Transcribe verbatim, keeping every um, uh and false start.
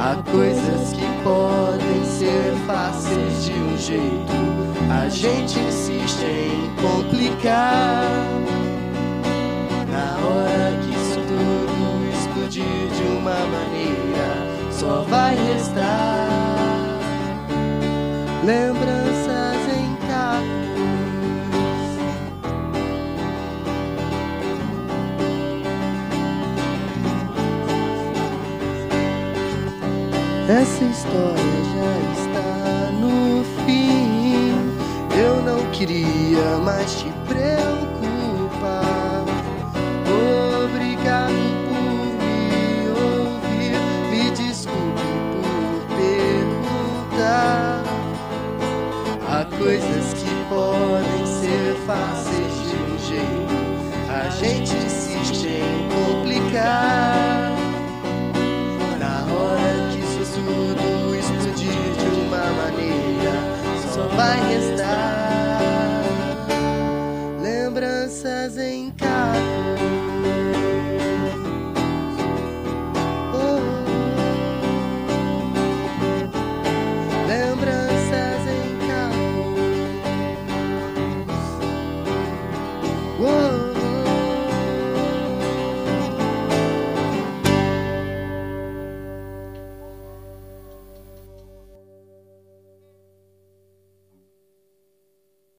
Há coisas que podem ser fáceis de um jeito, a gente insiste em complicar. Na hora que isso tudo explodir de uma maneira, só vai restar lembranças em cacos. Essa história já está no fim. Eu não queria mais te preocupar.